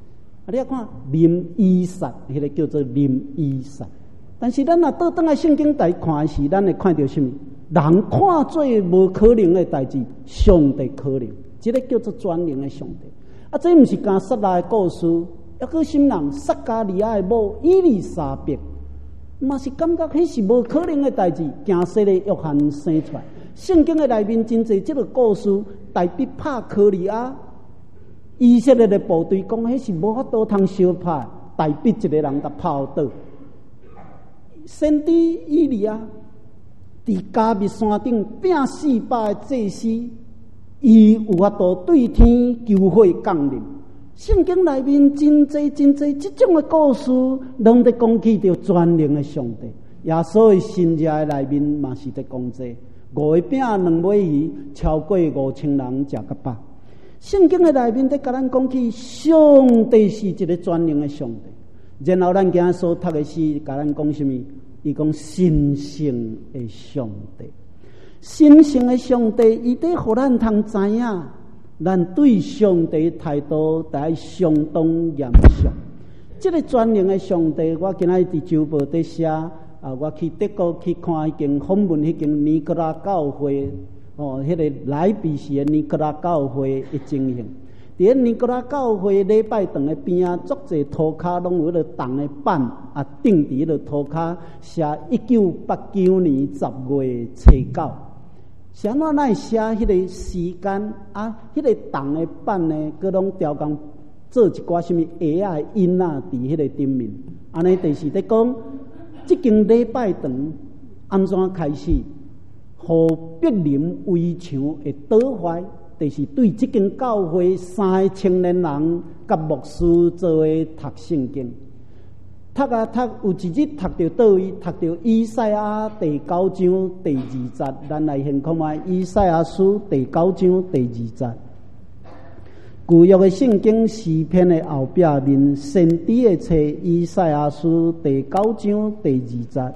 你啊看林伊撒，迄个叫做林伊撒。但是咱若倒转来圣经来看的时，咱会看到什么？人看做无可能的代志，上帝可能。这个叫做全能的上帝。啊，这毋是讲撒拉的故事，抑个什人撒加利亚的某伊丽莎白，嘛是感觉迄是无可能的代志，惊死的约翰生出来。圣经的内面真侪这个故事，大比拍科利亚。以色列的部队讲，迄是无法度通相拍，大比一个人甲拍倒。先知以利亚伫加密山顶拼四百个祭司，伊有法度对天求火降临。圣经内面真侪真侪这种的故事，拢在讲起着全能的上帝。耶稣的新约的内面嘛是在讲这五个饼两尾鱼，超过五千人食个饱。圣经的内面在甲咱讲起，上帝是一个全能的上帝。然后咱今仔所读的是甲咱讲什么？伊讲神圣的上帝，神圣的上帝，伊得互咱通知影，咱对上帝的态度得相当严肃。这个全能的上帝，我今仔伫周报伫写啊，我去德国去看迄间访问迄间尼格拉教会。哦，迄、那个莱比锡的尼格拉教会的情形，伫尼格拉教会礼拜堂的边啊，足侪涂骹拢有迄个铜的板啊，钉伫迄个涂骹写一九八九年十月初九。是安怎来写迄个时间啊？迄、那个铜的板呢，佮拢雕工做一寡什么鞋啊、印啊，伫迄个顶面。安尼就是在讲，即间礼拜堂安怎开始？互柏林围墙会倒坏，就是对这间教会三个青年人甲牧师做诶读圣经，读啊读，有一日读到倒位，读到以赛亚第九章第二节，咱来先看卖以赛亚书第九章第二节。旧约的圣经诗篇的后壁面，先知的册以赛亚书第九章第二节。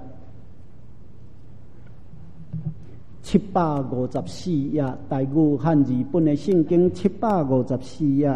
七百五十四页，台语汉字本的圣经七百五十四页。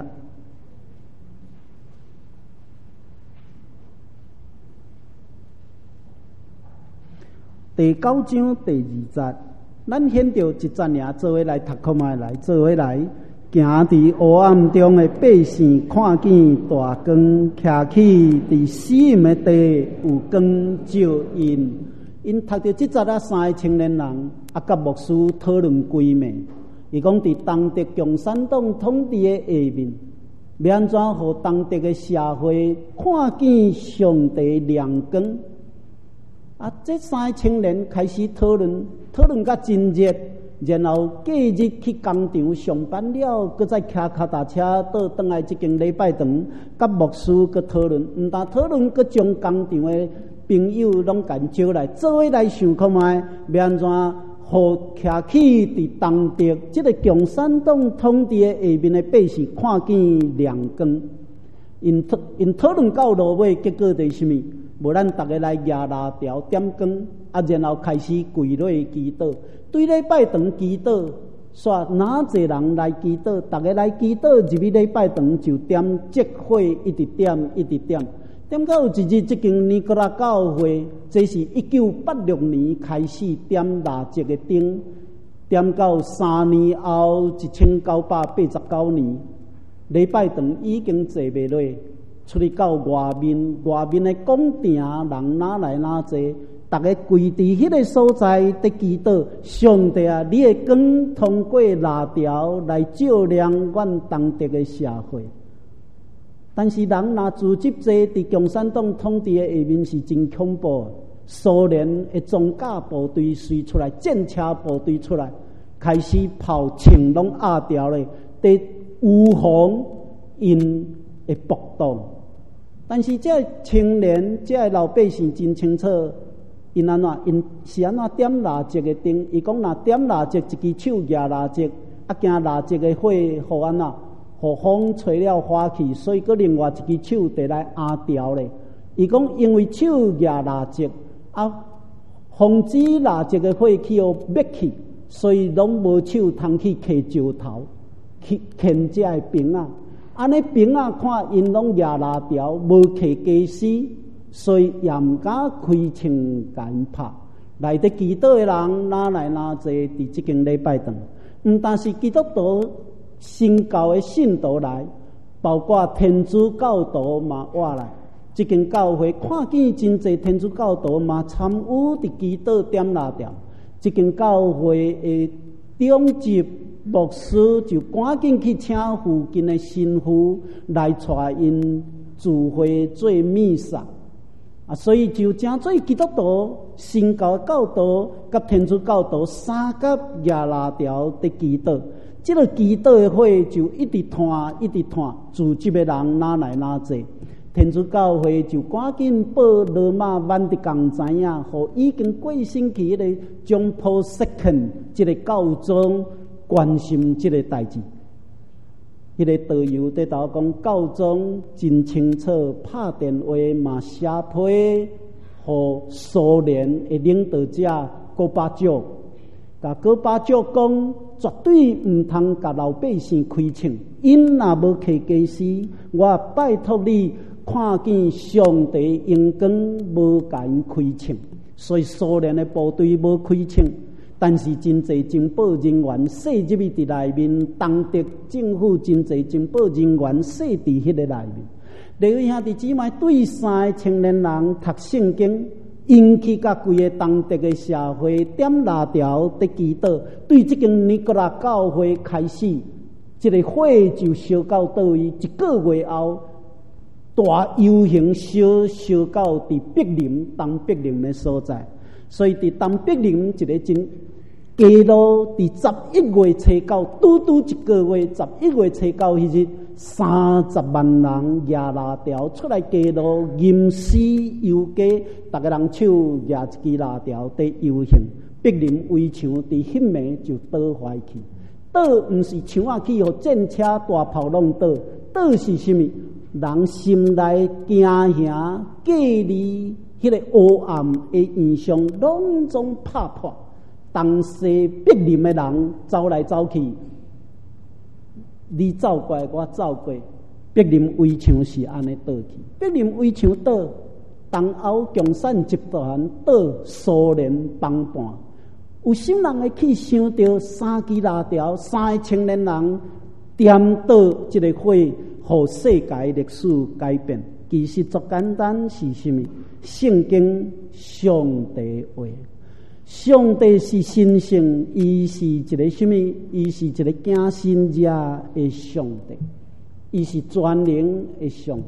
第九章第二节，咱选到一节尔，做伙来读看卖来，做伙来。行伫黑暗中的百姓看见大光，徛起伫死荫的地有光照因。因读到即节啊，三个青年人啊，甲牧师讨论规暝。伊讲伫东德共产党统治的下面，要安怎互东德的社会看见上帝亮光？啊，这三个青年开始讨论，讨论甲真热，然后隔日去工厂上班了，搁再骑脚踏车倒转来即间礼拜堂，甲牧师搁讨论，毋但讨论，搁将工厂的朋友拢甲招来，做伙来想看卖，要安怎互徛起伫东德即个共产党统治的下面的百姓看见亮光。因讨因讨论到落尾，结果就是什么？无咱逐个来举蜡条点光，啊，然后开始跪落祈祷，对礼拜堂祈祷。煞哪侪人来祈祷，逐个来祈祷，入去礼拜堂就点烛火，一直点，一直点。点到有一日，即间尼格拉教会，这是一九八六年开始点蜡烛的灯，点到三年后一千九百八十九年，礼拜堂已经坐袂落，出去到外面，外面的广场人哪来哪坐，大家跪伫迄个所在伫祈祷，上帝啊，你的光通过蜡条来照亮阮东德的社会。但是人若自集坐伫共产党统治的下面是真恐怖。苏联的装甲部队随出来，战车部队出来，开始炮枪拢压掉咧，伫预防因的暴动。但是这青年、这老百姓真清楚，因安怎因是安怎点蜡烛的灯？伊讲若点蜡烛，一支手举蜡烛，啊，惊蜡烛的火互安怎？互风吹了花去，所以佮另外一支手得来压掉咧。伊讲因为手举蜡烛啊，防止蜡烛的火气互灭去，所以拢无手通去揢石头，去牵这个兵啊。 安尼兵啊看因拢举拉条，无客家死，所以也毋敢开枪敢拍。来伫祈祷的人哪来哪济？伫即间礼拜堂，毋但是基督徒新教的信徒来，包括天主教徒嘛活来。即间教会看见真济天主教徒嘛参与伫祈祷点拉条。即间教会的中级牧师就赶紧去请附近的神父来带因聚会做弥撒啊，所以就正做基督徒、新教教徒甲天主教徒三甲亚拉条的祈祷。即个祈祷的会就一直传，一直传，组织的人哪来哪济。天主教会就赶紧报罗马万的共知影，互已经过身去迄个John Paul the Second 即个教宗关心即个代志。迄个导游在头讲，教宗真清楚拍电话嘛写批，互苏联的领导者戈巴乔，甲戈巴乔讲，绝对毋通甲老百姓开枪，因若无客家死，我拜托你。看见上帝阳光无甲因开枪，所以苏联的部队无开枪，但是真济情报人员射入去伫内面，当地政府真济情报人员射伫迄个内面。各位兄弟姊妹，对三个青年人读圣经，引起甲规个当地的社会点拉条的祈祷，对即间尼古拉教会开始，即、这个火就烧到倒位，一个月后。大游行烧烧到伫柏林东柏林的所在，所以伫东柏林一个真街路，伫十一月初九，拄拄一个月，十一月初九迄日，三十万人举拉条出来街路，吟诗游街，逐个人手举一支拉条伫游行。柏林围墙伫迄暝就倒坏去，倒毋是墙啊去，互战车大炮弄倒，倒是啥物？人心内惊吓、隔离，迄个黑暗的印象，拢总拍破。当时柏林的人走来走去，你走过来，我走过，柏林围墙是安尼倒去。柏林围墙倒，东欧共产集团倒，苏联崩盘。有心人会去想到三支拉条，三个青年人点倒这个火。互世界历史改变，其实足简单是什么？圣经上帝话，上帝是神圣，伊是一个什么？伊是一个惊神者的上帝，伊是全能的上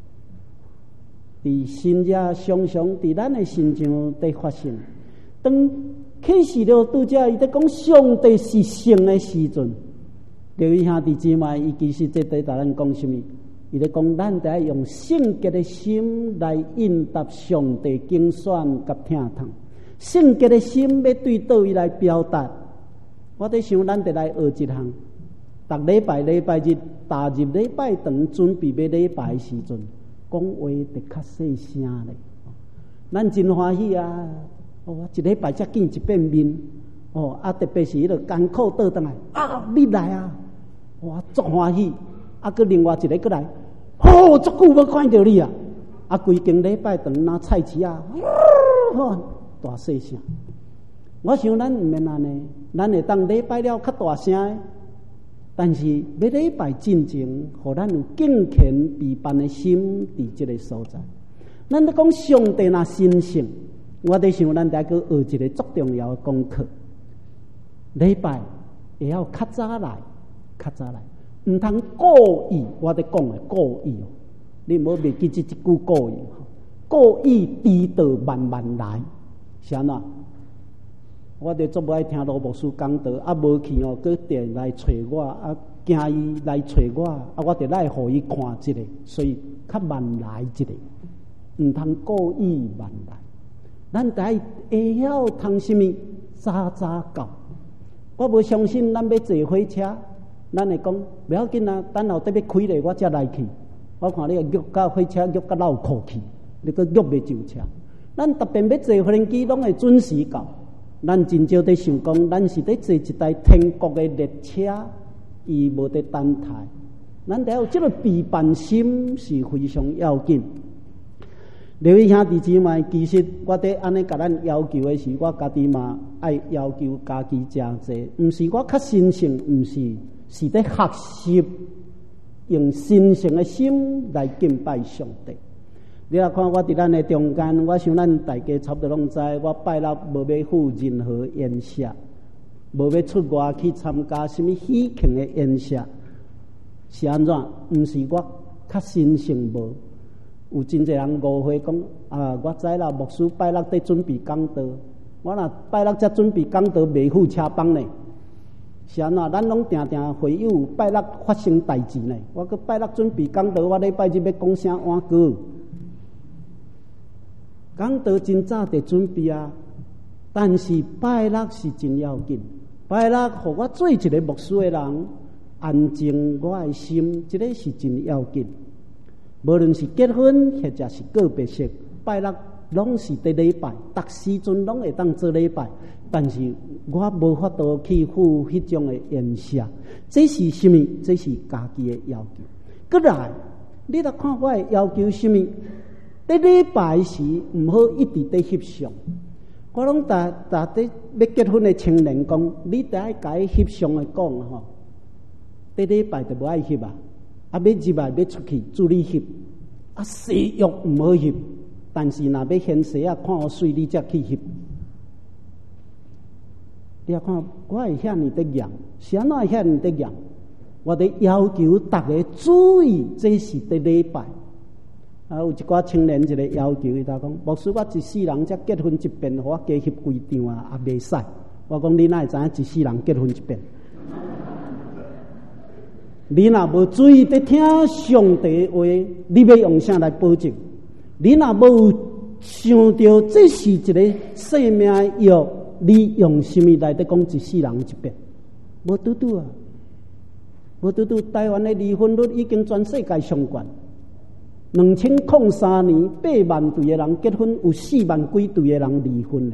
帝。伫神者常常伫咱的身上在发生。当启示录拄则伊在讲上帝是圣的时阵。各位兄弟姊妹，伊其实这对咱讲什么？伊咧讲，咱得用圣洁的心来应答上帝竞选甲听堂。圣洁的心要对倒位来表达。我在想，咱得来学一项。逐礼拜礼拜日踏入礼拜堂，准备要礼拜时阵，讲话得较细声咧。咱真欢喜啊！哦，一礼拜才见一遍面。哦，啊，特别是迄个艰苦倒转来啊，你来啊！哇，足欢喜！啊，佮另外一个过来，哦，足久无看到你啊！啊，规间礼拜堂拿菜市啊，哦，大细声。我想咱毋免安尼，咱会当礼拜了较大声，但是要礼拜进前，互咱有敬虔备办的心伫即个所在。咱咧讲上帝若神圣，我伫想咱得去学一个足重要的功课。礼拜会晓较早来。较早来，毋通故意，我伫讲诶故意哦，你无袂记即一句故意，故意迟到慢慢来，是安怎？我伫足无爱听罗牧师讲道，啊无去哦，佮电来找我，啊惊伊来找我，啊我得来互伊看一个，所以较慢来一个，毋通故意慢来。咱得会晓通什么早早到，我无相信咱要坐火车。咱会讲不要紧啊，等后得要开咧，我才来去。我看你个约到火车，约到脑壳去，你个约袂上车。咱特别要坐飞机，拢会准时到。咱真少在想讲，咱是在坐一台天国的列车，伊无得等待。 咱得有这个备办心是非常要紧。各位兄弟姊妹，其实我伫安尼甲咱要求的是，我家己嘛爱要求家己诚济，毋是我较神圣，毋是是伫学习用神圣的心来敬拜上帝。你来看我伫咱的中间，我想咱大家差不多拢知，我拜六无要赴任何宴席，无要出外去参加什么喜庆的宴席，是安怎？毋是我较神圣无。有真侪人误会讲啊，我知啦，牧师拜六在准备讲道，我若拜六才准备讲道，未赴车帮呢。是安怎？咱拢定定会有拜六发生代志呢。我搁拜六准备讲道，我礼拜日要讲啥碗歌？讲道真早得准备啊，但是拜六是真要紧。拜六，互我做一个牧师的人，安静我的心，这个是真要紧。无论是结婚或者是个别式，拜六拢是伫礼拜，逐时阵拢会当做礼拜。但是我无法度去赴迄种的宴席，这是什么？这是家己的要求。过来，你来看我的要求什么？伫礼拜时毋好一直伫翕相。我拢逐逐伫要结婚的青年讲，你得爱甲伊翕相的讲吼，伫礼拜就无爱翕啊。啊，要入来要出去，注意翕。啊，誓约毋好翕，但是若要现实啊，看我水，你才去翕。你看，我会遐尼得严，是安怎会遐尼得严？我得要求大家注意，这是伫礼拜。啊，有一寡青年一个要求，伊他讲，牧师，我一世人才结婚一遍，互我加翕几张啊，也袂使。我讲，你哪会知影一世人结婚一遍？你若无注意伫听上帝话，你要用啥来保证？你若无想到这是一个生命约，你用什么来得讲一世人一遍？无拄拄啊，无拄拄。台湾的离婚率已经全世界上悬。两千零三年，八万对的人结婚，有四万几对的人离婚的，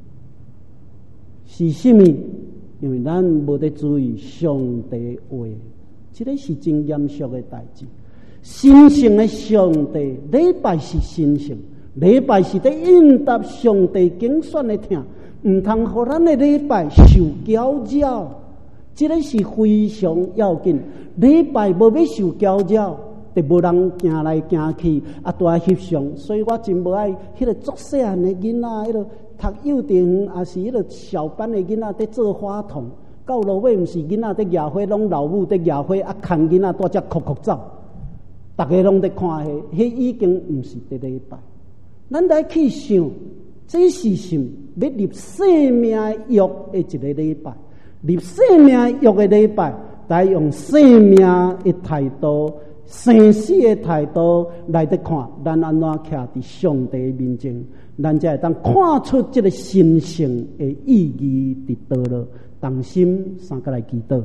是什么？因为咱无得注意上帝话。这个是真严肃的代志。神圣的上帝，礼拜是神圣，礼拜是在应答上帝拣选的听，唔通互咱的礼拜受搅扰。这个是非常要紧。礼拜无要受搅扰，就无人行来行去，啊，都爱翕相。所以我真无爱迄个作细汉的囡仔，迄个读幼稚园，也是迄个小班的囡仔在做花童。到落尾，毋是囡仔伫野花，拢老母伫野花，啊，牵囡仔带只哭哭走，大家拢伫看迄，迄已经毋是伫礼拜。咱来去想，这是什么？要立生命约的一个礼拜，立生命约的礼拜，来用生命的态度、生死的态度来得看，咱安怎徛伫上帝面前，咱才会当看出这个神圣的意义伫倒落。同心三个来祈祷，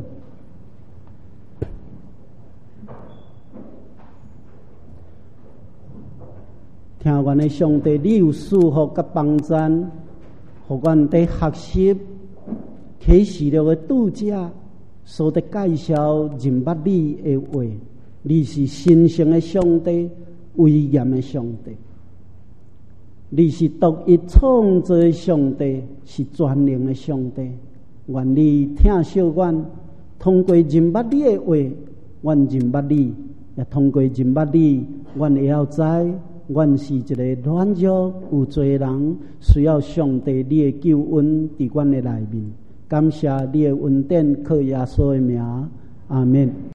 听阮的上帝，你有祝福甲帮助，互阮伫学习启示录的拄则，所得介绍认捌你的话。你是神圣的上帝，威严的上帝，你是独一创造的上帝，是全能的上帝。愿你听小阮，通过认捌你的话，阮认捌你，也通过认捌你，阮会晓知，阮是一个软弱有罪人，需要上帝你的救恩伫阮的内面。感谢你的恩典，靠耶稣的名，阿们。